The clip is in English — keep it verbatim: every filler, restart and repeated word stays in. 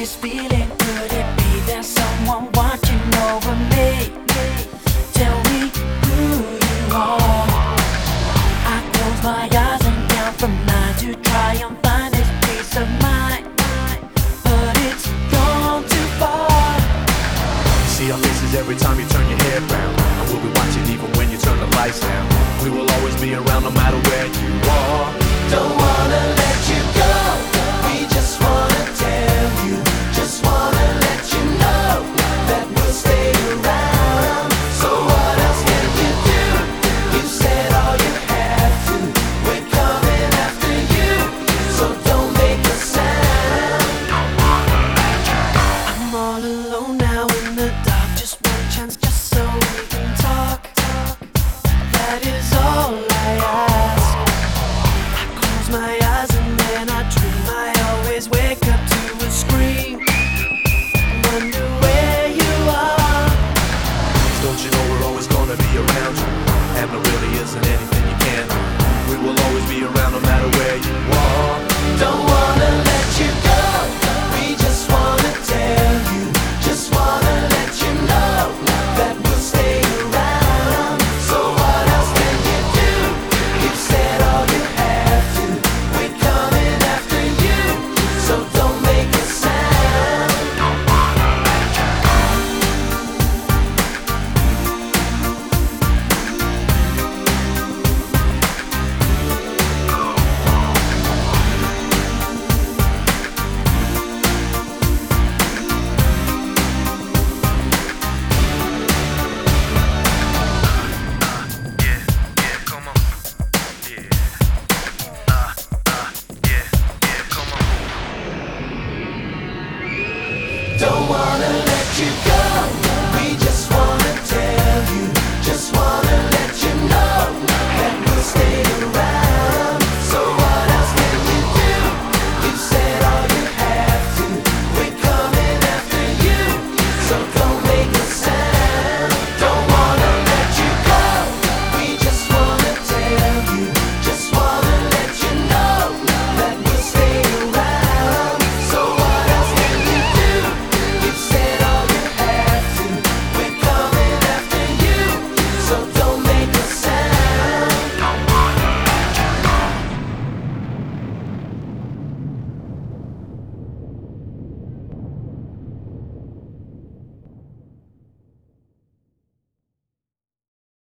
this feeling? Could it be there's someone watching over me? Tell me who you are. I close my eyes and count from nine to try and find this peace of mind, but it's gone too far. You see our faces every time you turn your head round, and we'll be watching even when you turn the lights down. We will always be around no matter where you are. Don't wanna let you go. We just wanna tell you, just wanna let you know that we'll stay around. So what else can you do? You said all you have to. We're coming after you, so don't make a sound. I'm all alone now in the dark. Just one chance, just so we can talk. That is all I ask. I close my eyes and then I dream. I always wake up to a scream. Wonder where you are. Don't you know we're always gonna be around you, and there really isn't anything you can do. We will always be around no matter where you are. Don't wanna let you go. We just wanna tell you, just wanna let you know that we'll stay around. So what else can you do? You've said all you have to. We're coming after you, so don't make a sound. Don't wanna let you